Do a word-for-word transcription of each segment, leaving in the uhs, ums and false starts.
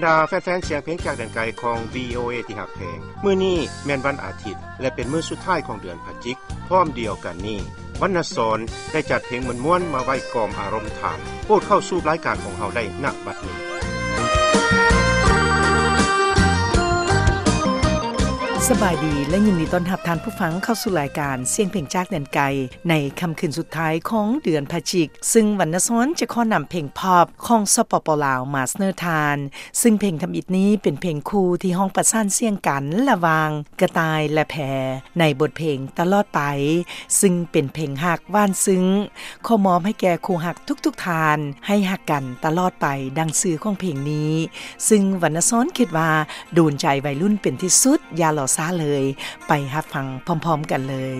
รดาแฟนๆเสียงเพลงจากแดนไกลของ วี โอ เอ ที่ฮักแพงมื้อนี้แม่นวันอาทิตย์และเป็นมื้อสุดท้ายของเดือนพฤศจิกพร้อมเดียวกันนี้วรรณสรได้จัดเพลงม่วนๆมาไว้กล่อมอารมณ์ทานโปรดเข้าสู่รายการของเฮาได้ณบัดนี้สบายดีและยินดีต้อนรับท่านผู้ฟังเข้าสู่รายการเสียงเพลงจากแดนไกลในค่ำคืนสุดท้ายของเดือนพฤศจิกซึ่งวรรณสรจะขอนำเพลงพอปของสปป.ลาวมาเสนอทานซึ่งเพลงทำอิฐนี้เป็นเพลงคู่ที่ห้องประสานเสียงกันระหว่างกระต่ายและแพในบทเพลงตลอดไปซึ่งเป็นเพลงฮักหวานซึ้งขอมอบให้แก่คู่ฮักทุกๆทานให้ฮักกันตลอดไปดังชื่อของเพลงนี้ซึ่งวรรณสรคิดว่าโดนใจวัยรุ่นเป็นที่สุดอย่ารอช้าเลยไปรับฟังพร้อมๆกันเลย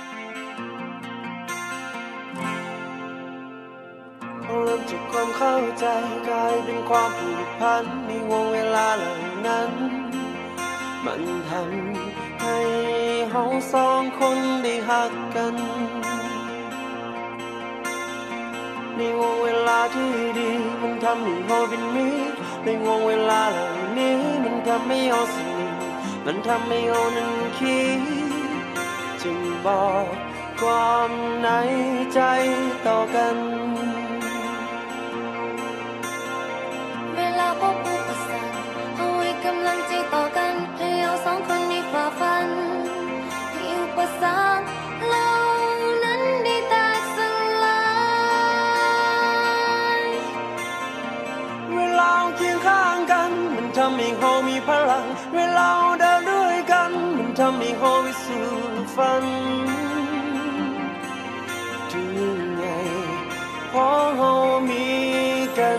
เริ่มจากความเข้าใจกลายเป็นความผูกพันในวงเวลาเหล่านั้นมันทำให้เราสองคนได้ฮักกันในวงเวลาที่ดีมันทำให้เราเป็นมิตรในวงเวลาเหล่านี้มันทำให้เราสนิทมันทำให้เรานั้นคิดจึงบอกความในใจต่อกันเวลาพบอุปสรรคเอาไว้กำลังใจต่อกันให้เราสองคนได้ฝ่าฟันให้อุปสรรคเหล่านั้นได้แตกสลายเวลาเคียงข้างกันมันทำให้เรามีพลังเวลาเดินด้วยกันมันทำให้เราไปสู่ฝันที่ยิ่งใหญ่เพราะเรามีกัน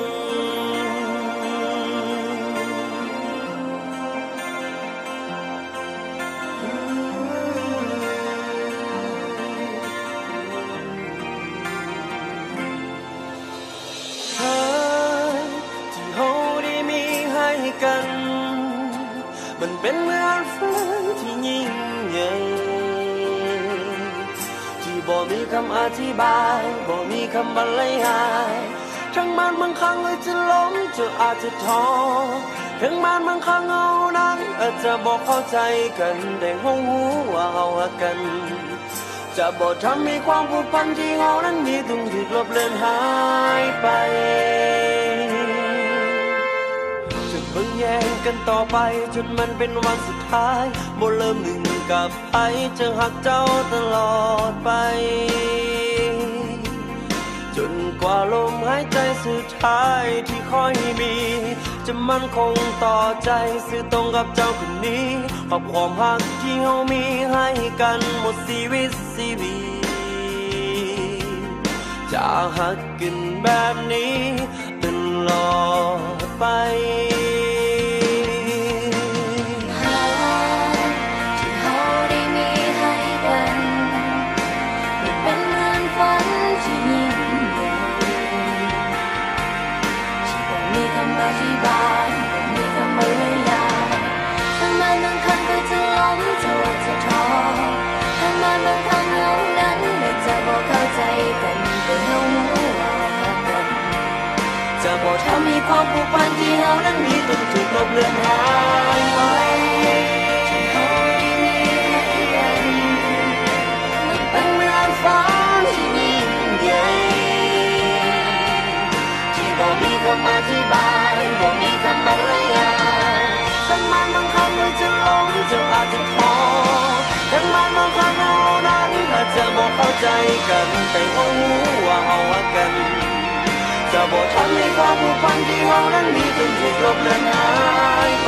มันเป็นเหมือนฝันที่ยิ่งใหญ่ที่บ่มีคำอธิบายบ่มีคำบรรยายทั้งมันบางครั้งอาจจะล้มจะอาจจะท้อทั้งมันบางครั้งเอานั้นอาจจะบ่เข้าใจกันแต่เรารู้ว่าเรารักกันจะบ่ทำให้ความผูกพันที่เรานั้นมีต้องถูกลบเลือนหายไปเบิ่งแย่งกันต่อไปจนมันเป็นวันสุดท้ายบ่เริ่มหนึ่งกับไผจะหักเจ้าตลอดไปจนกว่าลมหายใจสุดท้ายที่คอยมีจะมั่นคงต่อใจซื่อตรงกับเจ้าคนนี้ขอบความหักที่เฮามีให้กันหมดชีวิตชีวิตจะหักกันแบบนี้ตลอดไปอธิบายมีคำบรรยายทั้งมันบางครั้งก็จะล้มจะว่าจะท้อทั้งมันบางครั้งเรานั้นไม่จะบอกเข้าใจกันแต่เรารู้ว่ารักกันจะบอกทำให้ความผูกพันที่เรานั้นมีต้องถูกลบเลือนหายไปที่เราได้มีให้กันมันเป็นเหมือนฝันที่ยิ่งใหญ่ที่บ่มีคำอธิบายบ่มีคำบรรยายทั้งมันบางครั้งเราจะล้มจะอาจจะท้อทั้งมันบางครั้งเรานั้นอาจจะบอกเข้าใจกันแต่เรารู้ว่าเรารักกันจะบอกทำให้ความผูกพันที่เรานั้นมีต้องถูกลบเลือนหายไป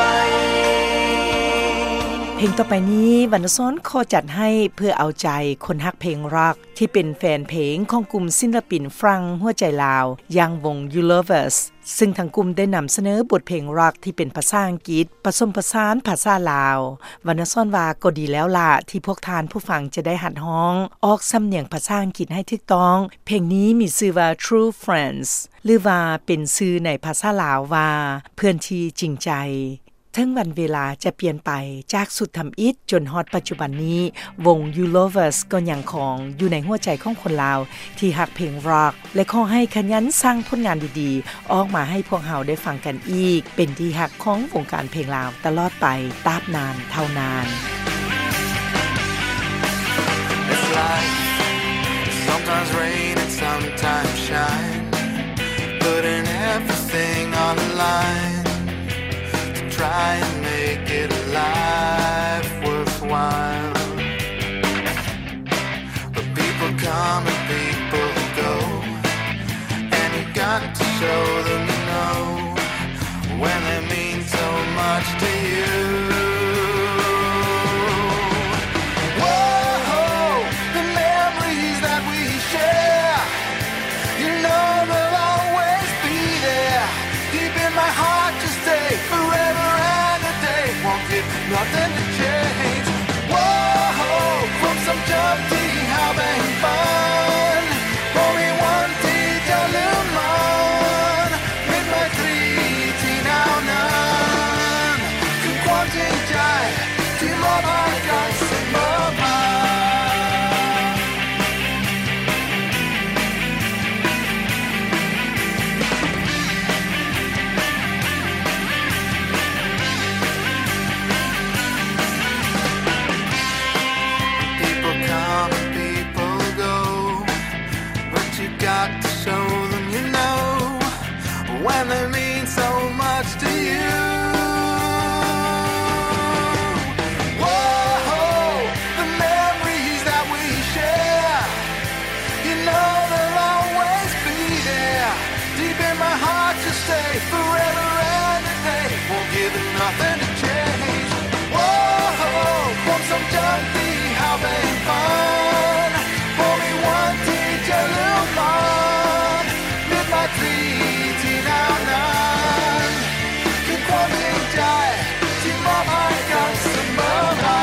เพลงต่อไปนี้วรรณสรขอจัดให้เพื่อเอาใจคนฮักเพลงรักที่เป็นแฟนเพลงของกลุ่มศิลปินฝรั่งหัวใจลาวอย่างวง You Lovers ซึ่งทางกลุ่มได้นำเสนอบทเพลงรักที่เป็นภาษาอังกฤษผสมผสานภาษาลาววรรณสรว่าก็ดีแล้วล่ะที่พวกทานผู้ฟังจะได้หัดฮ้องออกสำเนียงภาษาอังกฤษให้ถูกต้องเพลงนี้มีชื่อว่า True Friends หรือว่าเป็นชื่อในภาษาลาวว่าเพื่อนที่จริงใจถึงวันเวลาจะเปลี่ยนไปจากสุดทำอิฐจนฮอดปัจจุบันนี้วง You Lovers ก็ยังของอยู่ในหัวใจของคนลาวที่ฮักเพลงร็อกและขอให้ขยันสร้างผลงานดีๆออกมาให้พวกเราได้ฟังกันอีกเป็นที่ฮักของวงการเพลงลาวตลอดไปตราบนานเท่านาน It's like sometimes rain and sometimes shine putting everything on the line to try and make it alive worthwhile but people come and people go and you got to show them you know when they mean so much to you whoa the memories that we share you know they'll always be there deep in my heart to stay forever and a day won't give nothing to change whoa from some job to how they fun only one thing to live on with my threeที่นาวนานคือความจริงใจที่มอบให้กันเสมอมา People come and people go but you got to show them you know when they mean so much to you whoa the memories that we share you know they'll always be there deep in my heart to stay forever and a day won't give it nothing to change whoa from some junkie how they fun only one thing to live on with my threeที่นาวนานคือความจริงใจที่มอบให้กันเสมอมา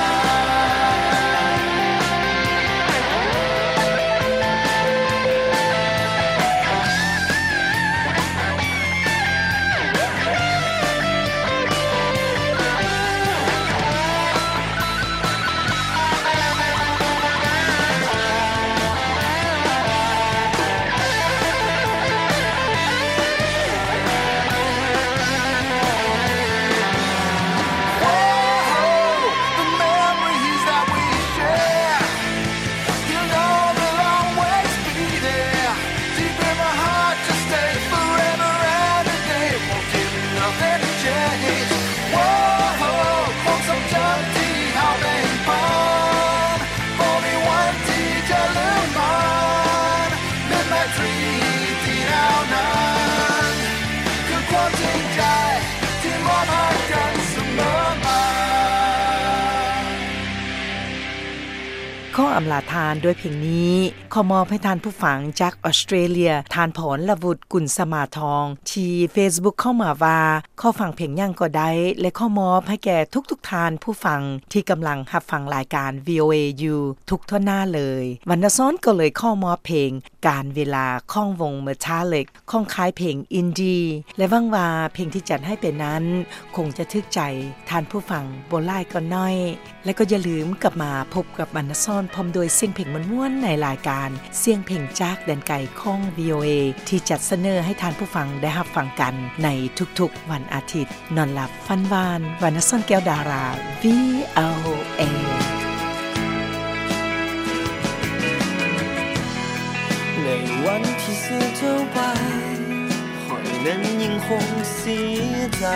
ขออำลาทานด้วยเพลงนี้ขอมอบให้ทานผู้ฟังจากออสเตรเลียทานผลละวุฒิกุลสมาทองที่ Facebook เข้ามาว่าขอฟังเพลงยังก็ได้และขอมอบให้แก่ทุกๆทานผู้ฟังที่กำลังรับฟังรายการ วี โอ เอ อยู่ทุกทั่วหน้าเลยวรรณซ้อนก็เลยขอมอบเพลงการเวลาของวง Metallic ของคล้ายเพลงอินดี้และหวังว่าเพลงที่จัดให้เป็นนั้นคงจะทึกใจทานผู้ฟังบ่หลายก็น้อยและก็อย่าลืมกลับมาพบกับวรรณซ้อนพร้อมโดยเสียงเพลงม่วนๆในรายการเสียงเพลงจากแดนไกลของ วี โอ เอ ที่จัดเสนอให้ทานผู้ฟังได้รับฟังกันในทุกๆวันอาทิตย์นอนหลับฝันหวานวรรณซ้อนแก้วดารา วี โอ เอในวันที่เสียเจ้าไปหอยนั้นยังคงเสียใจ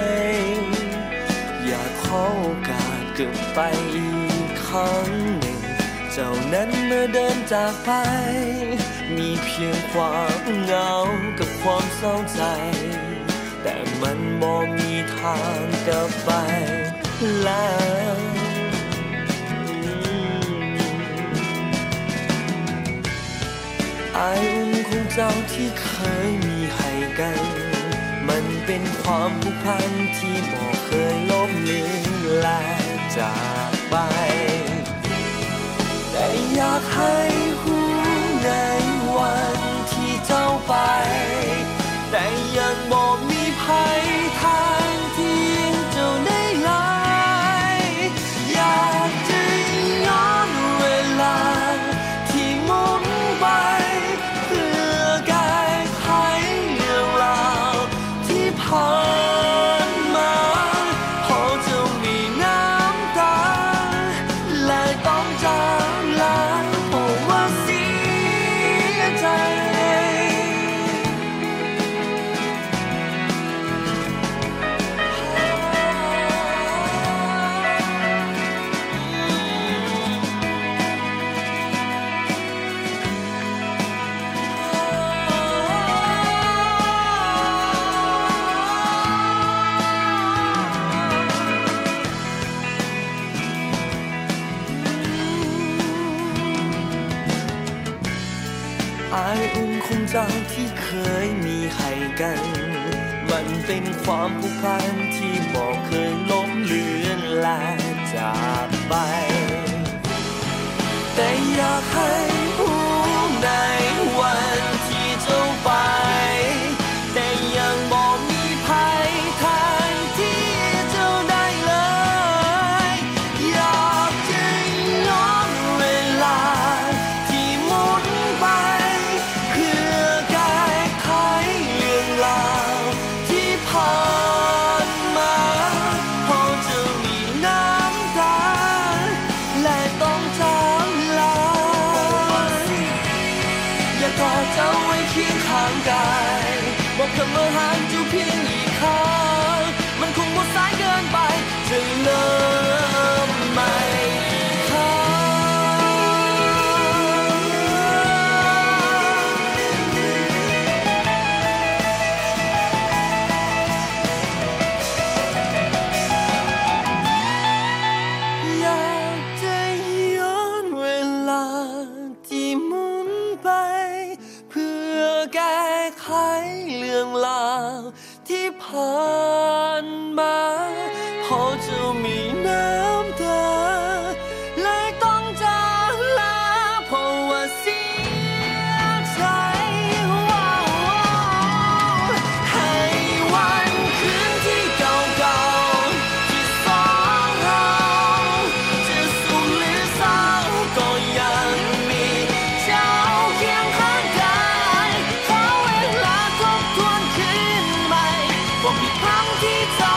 อยากขอโอกาสกลับไปอีกครั้งหนึ่งเจ้านั้นเมื่อเดินจากไปมีเพียงความเหงากับความเศร้าใจแต่มันบ่มีทางกลับไปแล้วอายอุ่นของเจ้าที่เคยมีให้กันมันเป็นความผูกพันที่บ่เคยลบเลือนและจากไปแต่อยากให้หูในวันที่เจ้าไปแต่ยังบ่มีภัยทางที่เจ้าได้อายอุ่นคงเจ้าที่เคยมีให้กันมันเป็นความผูกพันที่บ่เคยล้มเลือนลาจากไปแต่อยากให้ผู้ในวันที่เจ้าไปแต่ยังบ่มีภัยทางที่เจ้าได้เลยอยากจะย้อนเวลาที่หมุนไปเพื่อแก้ไขเรื่องราวที่ผ่านมาพอจะมีน้ำตาและต้องจากลาอยากกอดเจ้าไว้เคียงข้างกายบอกคำว่าห่างจูเพียงอีกครั้งมันคงหมดสายเกินไปจะเริ่มใหม่อีกครั้งอยากจะย้อนเวลาที่หมุนไปเพื่อแก้ไขเรื่องราวที่ผ่านมาพอจะมีน้ำตาและต้องจากลาเพราะว่าเสียใจว้าวให้วันคืนที่เก่าๆที่สองเราจะสุขหรือเศร้าก็ยังมีเจ้าเคียงข้างกายขอเวลาทบทวนคืนใหม่ว่าผิดพลั้งที่เจ้า